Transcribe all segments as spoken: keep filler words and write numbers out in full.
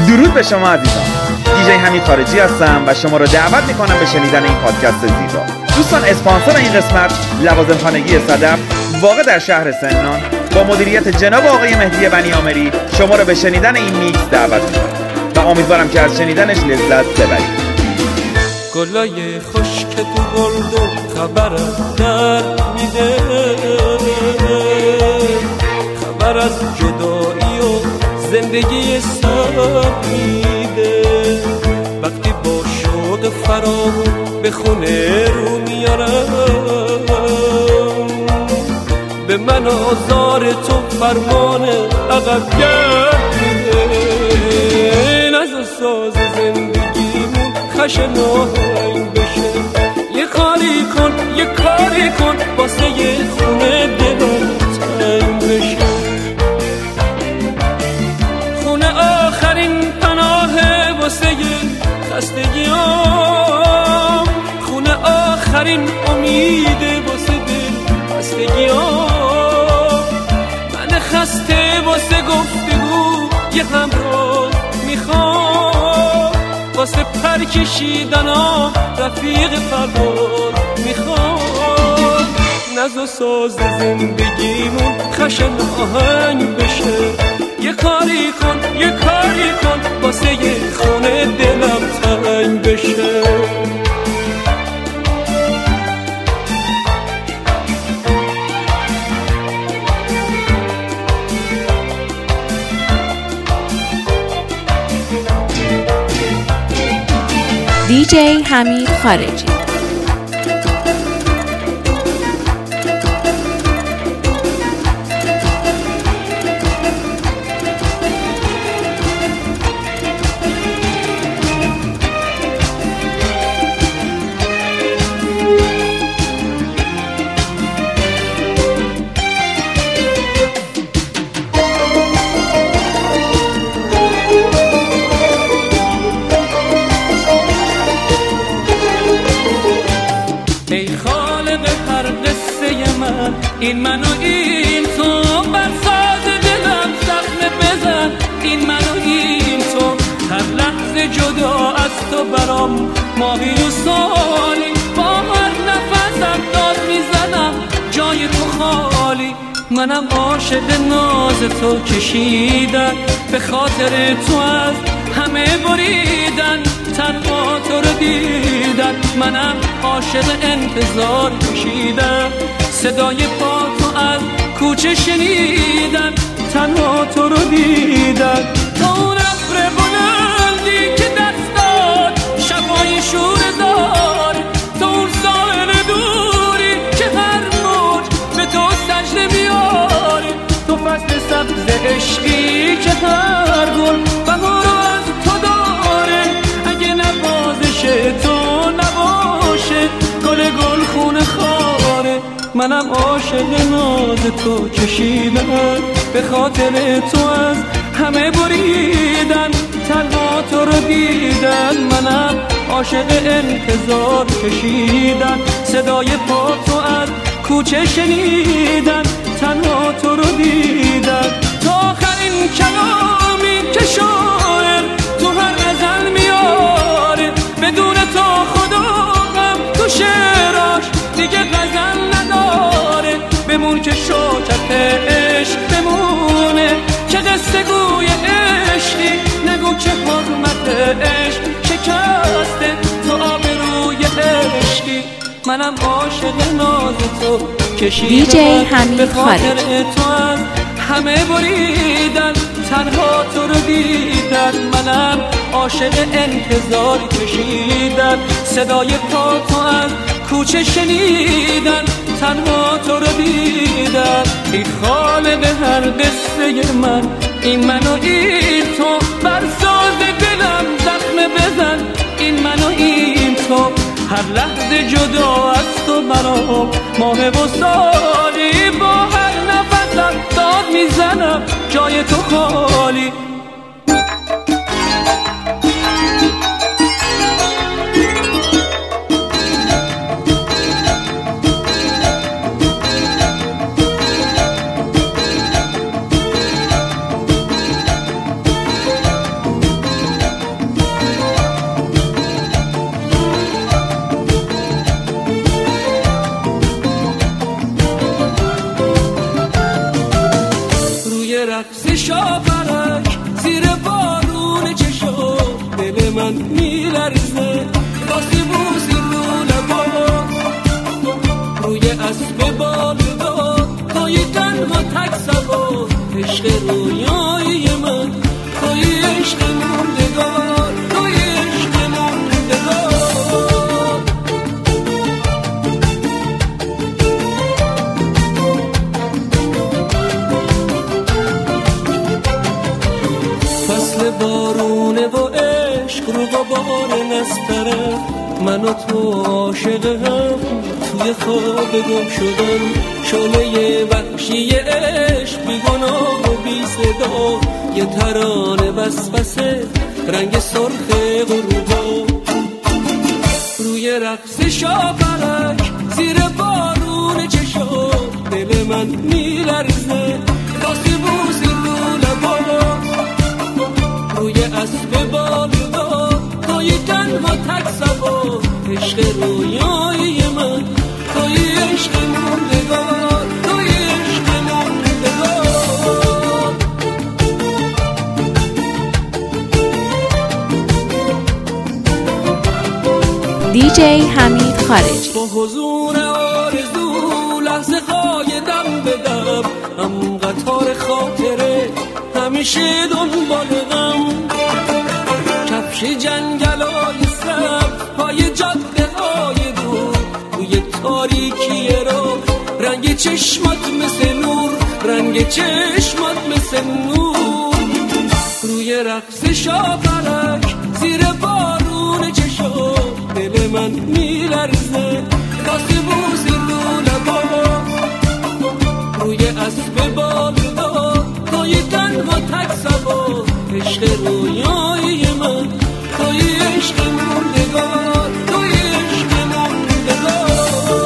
درود به شما عزیزان. دیجی حمید خارجی هستم و شما را دعوت میکنم به شنیدن این پادکست زیبا. دوستان، اسپانسر این قسمت لوازم خانگی صدف واقع در شهر سمنان با مدیریت جناب آقای مهدی بنیامری شما را به شنیدن این میکس دعوت میکنم و امیدوارم که از شنیدنش لذت ببرید. گلای خشک تو گلدون خبرم در میده، خبر از جدایی و زندگی سر میده. وقتی با شوق فراغون به خونه رو میارم، به من آزار تو فرمان عقب گرد میده. نزا ساز زندگیمون خشن آهنگ بشه، یه کاری کن یه کاری کن واسه یه خونه دلم تنگ بشه. خونه آخرین پناهه واسه خستگیام، خونه آخرین امیده واسه دل خستگیام. من خسته واسه گفتگو یه همراه میخوام، واسه پر کشیدن ها رفیق پرواز میخوام. نزا ساز زندگیمون خشن آهنگ بشه، یه کاری کن یه کاری کن واسه یه خونه دلم تنگ بشه. دیجی حمید خارجی. این من و این تو بر ساز دلم زخم بزن. این من و این تو هر لحظه جدا از تو برام ماهی و سالی. با هر نفسم داد میزنم جای تو خالی. منم عاشق ناز تو کشیدن، به خاطر تو از همه بریدن. تنها تو رو دیدن، منم عاشق انتظار کشیدم. صدای پا تو از کوچه شنیدن، تنها تو رو دیدن. تو اون ابر بلندی که دست داد شبای شور زار، تو اون ساحل دوری که هر موج به تو سجده میاره. تو فصل سبز عشقی که هر گل بهار از تو داره. اگه نوازش تو نباشه گل گل خونه خاره. منم عاشق ناز تو کشیدن، به خاطر تو از همه بریدن. تنها تو رو دیدن، منم عاشق انتظار کشیدن. صدای پا تو از کوچه شنیدن، تنها تو رو دیدن. تا آخرین کلامی که شاعر تو هر غزل میاره، بدون تو خدا غم تو شعراش دیگه غزل نداره. بمون که شوکت عشق بمونه، که قصه گوی عشقی. نگو که حرمت عشق شکسته تو آبروی عشقی. منم عاشق ناز تو کشیدم، به خاطر تو از همه بریدن. تنها تو رو دیدن، منم عاشق انتظار کشیدن. صدای پا تو از کوچه شنیدن، تنها تو رو دیدن. ای خالق هر قصه من، این من و این تو بر ساز دلم زخم بزن. این من و این تو هر لحظه جدا از تو برام ماه و سالی. با هر نفسم داد میزنم جای تو خالی. من میلرزه راستی بوسی رو لبات روی اسب بالدار توی تنها تک سوار عشق رویایی من توی عشق موندگار توی عشق موندگار فصل بارونه و عشق رو غبار نستره من و تو عاشقم توی خواب گم شدم شعله وحشی عشق بی گناه و بی صدا یه ترانه وسوسه رنگ سرخ غروبا روی رقص شاپرک زیر بارون چشات دل من میلرزه راستی بوسی رو لبات روی اسب بالدار توی تنها تک سوار عشق رویایی من توی عشق موندگار توی عشق موندگار دیجی حمید خارجی با حضور آرزو لحظه های دم به دم هم قطار خاطره همیشه دنبال غم کفش جنگلای سبز پای جاده های دور توی تاریکی رو رنگ چشمات مثل نور رنگ چشمات مثل نور روی رقص شاپرک زیر بارون چشات دل من میلرزه راستی بوسی رو لبات روی اسب بالدار توی تنها تک سوار عشق رویایی من توی عشق موندگار توی عشق موندگار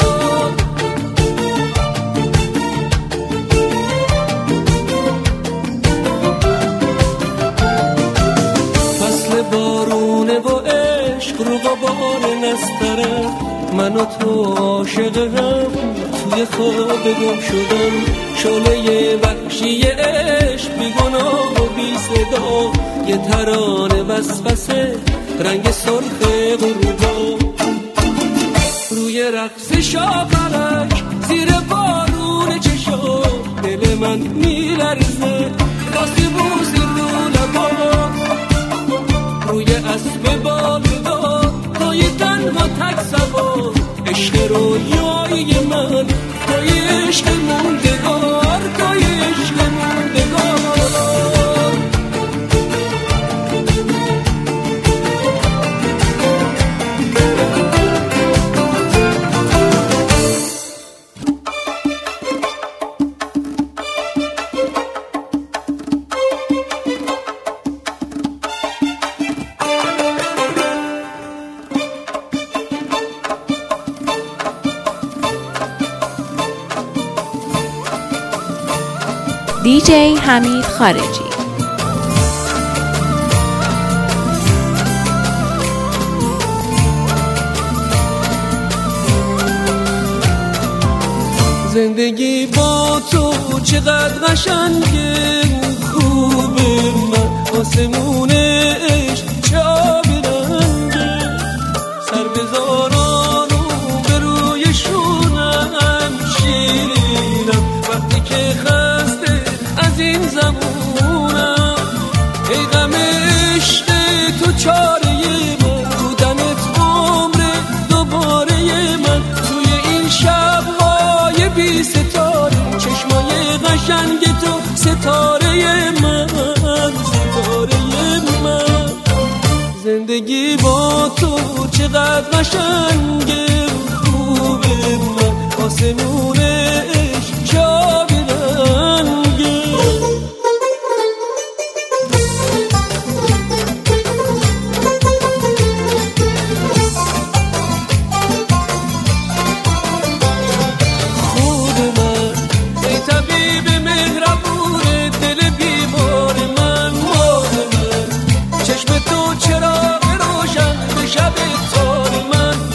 فصل بارونه و عشق رو غبار نستره من و تو عاشقم توی خواب گم شدم شعله وحشی عشق بی گناه و بی صدا یه ترانه وسوسه رنگ سرخ غروبا روی رقص شاپرک زیر بارون چشات دل من میلرزه راستی بوسی رو لبات روی اسب بالدار توی تنها تک سوار عشق رویایی من توی عشق موندگار توی عشق موندگار دیجی حمید خارجی زندگی با تو چقدر قشنگه خوبه من آسمون عشق چه آبی رنگه سر بذارانو به روی شونم شیرینم وقتی که خسته از این زمونم ای غم عشق تو چاره من بودنت عمر دوباره من توی این شب‌های بی ستاره چشمای قشنگ تو ستاره من ستاره من زندگی با تو چقدر قشنگه خوبه من آسمون عشق چه آبی رنگه چشم تو چراغ روشن به شب تار من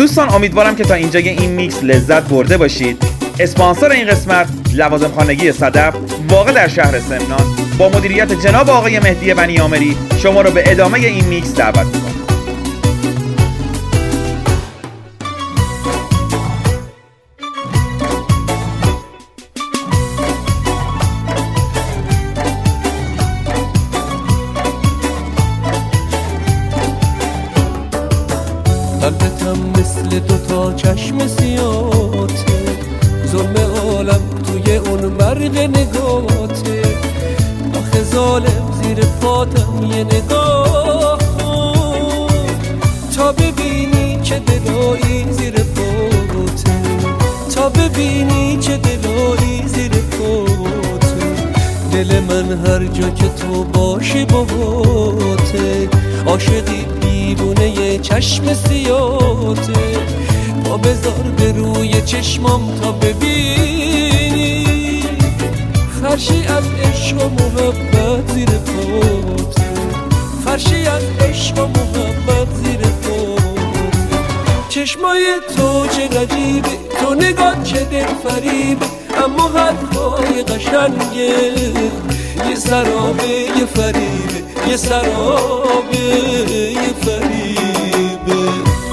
دوستان امیدوارم که تا اینجای این میکس لذت برده باشید. اسپانسر این قسمت لوازم خانگی صدف واقع در شهر سمنان با مدیریت جناب آقای مهدی بنی آمری شما رو به ادامه این میکس دعوت می‌کنم. قلبتم مثل دوتا چشم سیاته، ظلم عالم توی اون برق نگاته. آخه ظالم زیر پاتم یه نگاه کن تا ببینی چه دلایی زیر پاته، تا ببینی چه دلایی زیر پاته. دل من هر جا که تو باشی باهاته، عاشقی دیوونه یه چشم سیاته. پا بذار به روی چشمام تا ببینی فرشی از عشق و محبت زیر پاته، فرشی از عشق و محبت زیر پاته. چشمای تو چه غریبه، تو نگاه چه دل فریبه، اما حرفای قشنگه یه سرابه یه فریبه، یه سرابه یه فریبه.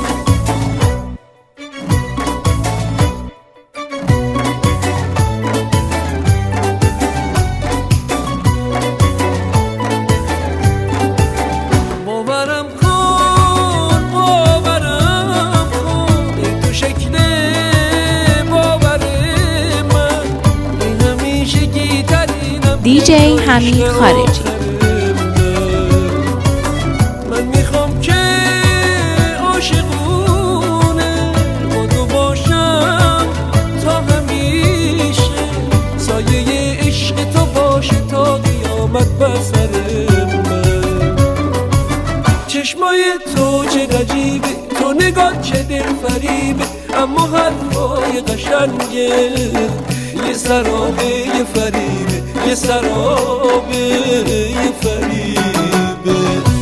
باورم کن باورم کن این تو شکل باور من، این همیشه گیترینم دیجی حمید خارجی. من میخوام که عاشقونه با تو باشم تا همیشه، سایه عشق تو باشه تا قیامت بر سر من. چشمای تو چه غریبه، تو نگاه چه دل فریبه، اما حرفای قشنگه یه سرابه یه فریبه، یه سرابه یه فریبه.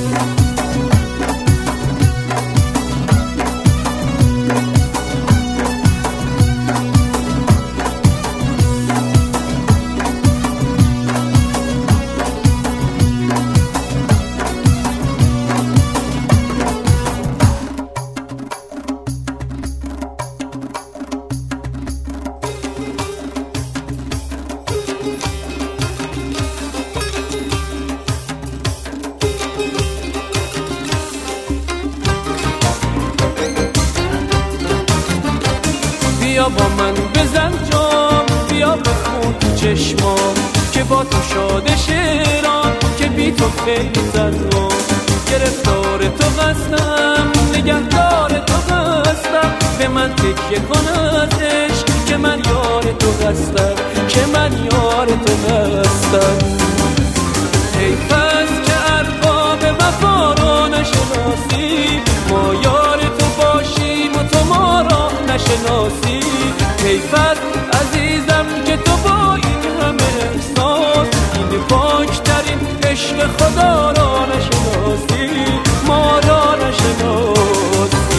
بیا با من بزن جام، بیا بخون تو چشمام که با تو شاده شیران، که بی تو خیلی زنم. گرفتار تو هستم، نگهدار تو هستم، به من تکیه کن از عشق که من یار تو هستم، که من یار تو هستم. حیف است که ارباب وفا رو نشناسی، ما یار تو باشیم و تو ما را نشناسی. حیف است عزیزم که تو با این همه احساس، این پاکترین عشق خدا را نشناسی، ما را نشناسی.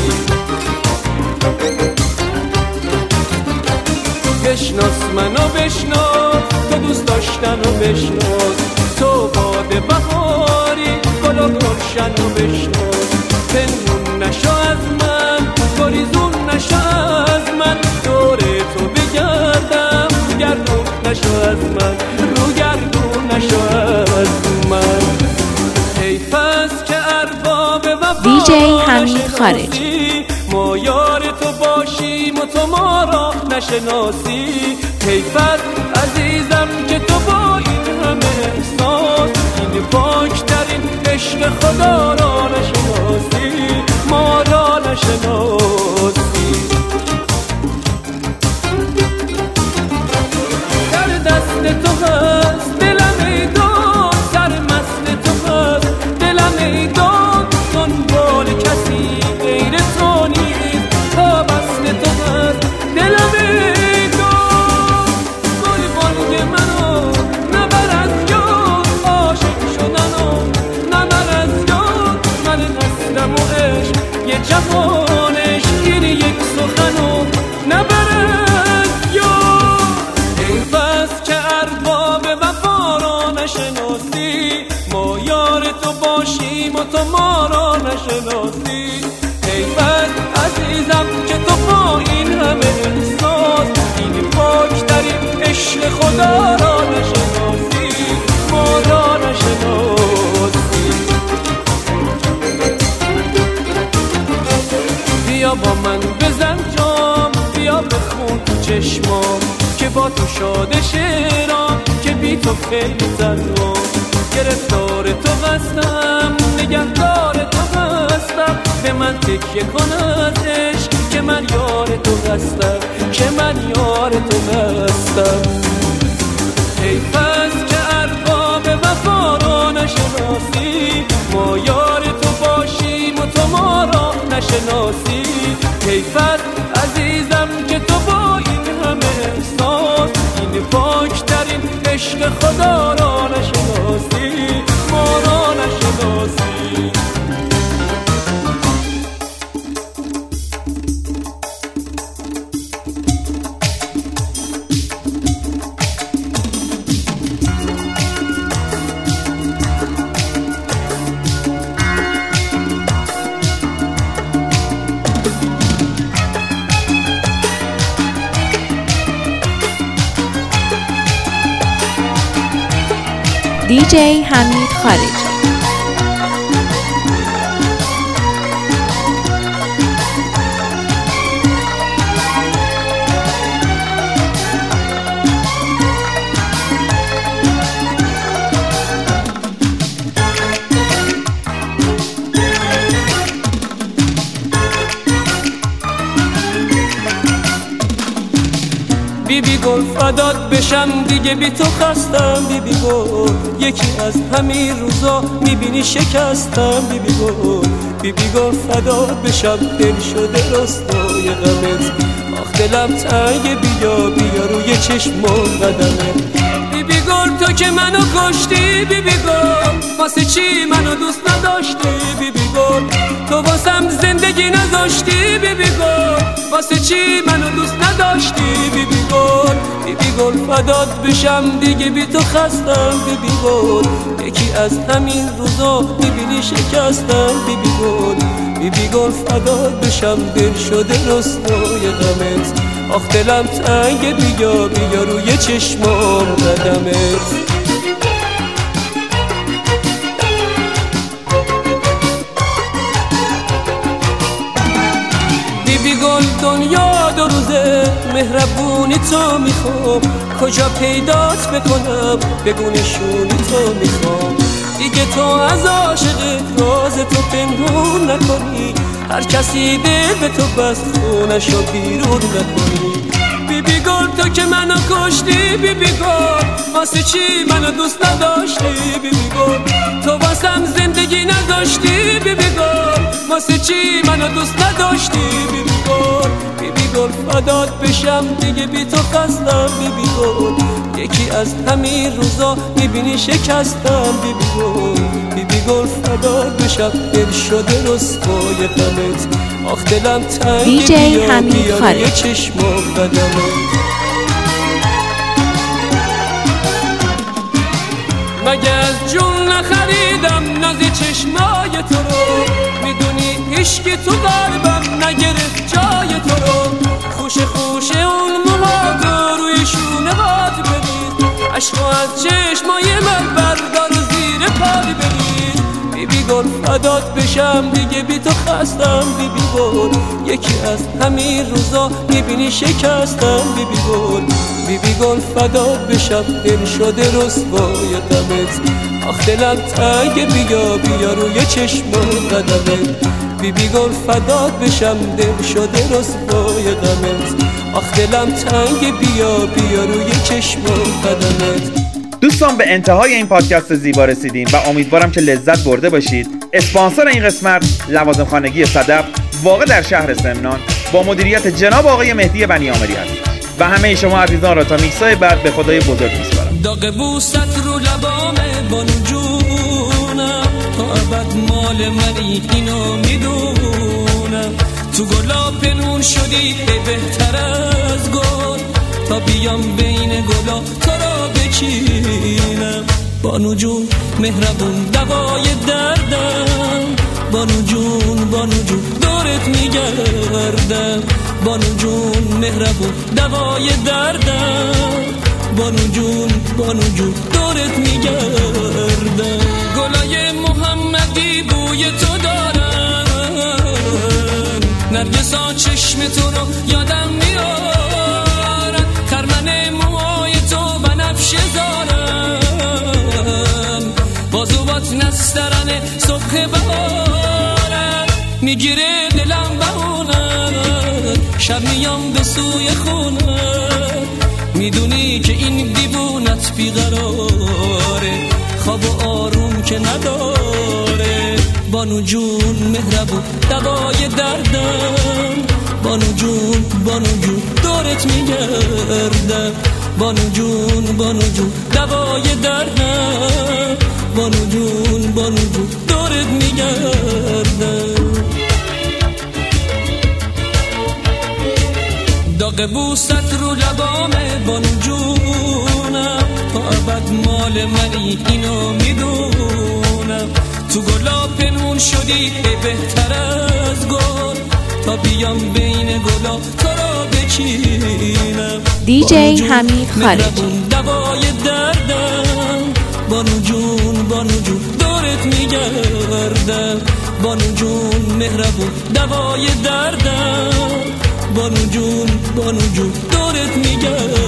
بشناس منو بشناس، تو دوست داشتن و بشناس، تو باد بهاری گل و گلشن و بشناس. پنهون نشو از من، گریزون نشو از من، دور تو بگردم، گردون نشو از من، رو گردون نشو از من. حیف است که ارباب وفا دیجی حمید خارجی. ما یار تو باشیم و تو ما را نشناسی. حیف است عزیزم که تو با این همه احساس، این پاکترین عشق خدا را نشناسی، ما را نشناسی. در دست تو هست دلم ای داد، سر مست تو هست دلم ای داد، دنبال کسی غیر تو نیست، تا بست تو هست دلم ای داد. گل بانگ منو نبر از یاد، عاشق شدنو نبر از یاد. من هستم و عشق یه جهان عشقینی نشناسی. حیفت عزیزم که تو با این همه احساس این پاکترین عشق خدا را نشناسی، ما را نشناسی. بیا با من بزن جام، بیا بخون تو چشمام که با تو شاده شیرام، که بی تو خیلی زنم. گرفتار تو هستم، نگهدار تو هستم، به من تکیه کن از عشق که من یار تو هستم، که من یار تو هستم. حیف است که ارباب وفا را نشناسی، ما یار تو باشیم و تو ما را نشناسی. حیف است عزیزم که تو با این همه احساس این پاکترین عشق خدا را نشناسی، ما را نشناسی. دی جی حمید خارجی. بی بی گل فدات بشم دیگه بی تو خستم. بی بی گل یکی از همین روزا میبینی شکستم. بی بی گل بی بی گل فدات بشم، دل شده رستای غمت. آخ دلم تنگ، بیا بیا روی چشمم قدمت. بی بی گل تو که منو کشتی، بی بی گل واسه چی منو دوست نداشتی. بی بی گل تو واسم زندگی نذاشتی. بی بی گل واسه چی منو دوست نداشتی. بی بی گل بی بی گل فدات بشم دیگه بی تو خستم. بی بی گل یکی از همین روزا میبینی شکستم. بی بی گل بی بی گل فدات بشم، دل شده رسوای غمت. آخ دلم تنگ، بیا بیا روی چشمام قدمت. بی بی گل دنیا دو روزه، مهربونی تو میخوام، کجا پیدات بکنم، بگو نشونی تو میخوام. دیگه تو از عاشقت راز تو پنهون نکنی، هر کسی دل به تو بست خونشو بیرون نکنی. بی بی گل تو که منو کشتی. بی بی گل واسه چی منو دوست نداشتی. بی بی گل تو واسم زندگی نذاشتی. بی بی گل واسه چی منو دوست نداشتی. بی بی گل بی بی گل فدات بشم دیگه بی تو خستم. بی بی گل یکی از همین روزا میبینی شکستم. بی بی گل بی بی گل فدات بشم، دل شده رسوای غمت. آخ دلم تنگ، دی جی حمید خارجی. یه چشمام قدمت. مگه از جون نخریدم ناز چشمای تو رو، میدونی عشق تو قلبم نگرفت جای تو رو. خوش خوش اون موهاتو روی شونه هات برید، عشقو از چشمای من بردار و زیر پای برید. بی بی گل فدات بشم دیگه بی تو خستم. بی بی گل یکی از همین روزا میبینی شکستم. بی بی گل بی بی گل فدات بشم، دل شده رسوای غمت. آخ دلم تنگ، بیا بیا روی چشمام قدمت. بی بی گل فدات بشم، دل شده رسوای غمت. آخ دلم تنگ، بیا بیا روی چشمام قدمت. دوستان به انتهای این پادکست زیبا رسیدیم و امیدوارم که لذت برده باشید. اسپانسر این قسمت لوازم خانگی صدف واقع در شهر سمنان با مدیریت جناب آقای مهدی بنیامری هست و همه شما عزیزان را تا میکسای بعد به خدای بزرگ میسپارم. داغ بوست رو لبامه بانو جونم، تا ابد مال منی اینو میدونم. تو گلا پنون شدی بهتر از گل، تا بیام بین گلا تو را بچینم. بانو جون مهربون دوای دردم، بانو جون بانو جون دورت میگردم بانو جون مهربون دوای دردم بانو جون بانو جون دورت میگردم گلای محمدی بوی تو دارن نرگسا چشم تو رو یادم میارن خرمن موهای تو بنفشه دارن بازوات نسترن صبح بهارن میگیره دلم بهونن شب میام به سوی خونه میدونی که این دیوونت بیقراره خواب و آروم که نداره بانو جون مهربون دوای دردم بانو جون بانو جون دورت میگردم بانو جون بانو جون دوای دردم بانو جون بانو جون دورت میگردم داغ بوست رو لبامه بانو جونم تا ابد مال منی اینو میدونم تو گلا پنهون شدی ای بهتر از گل تا بیام بین گلا تو را بچینم دی جی حمید خارجی دوای دردم بانو جون بانو جون دورت میگردم بانو جون مهربون دوای دردم بانو جون بانو جون دورت میگردم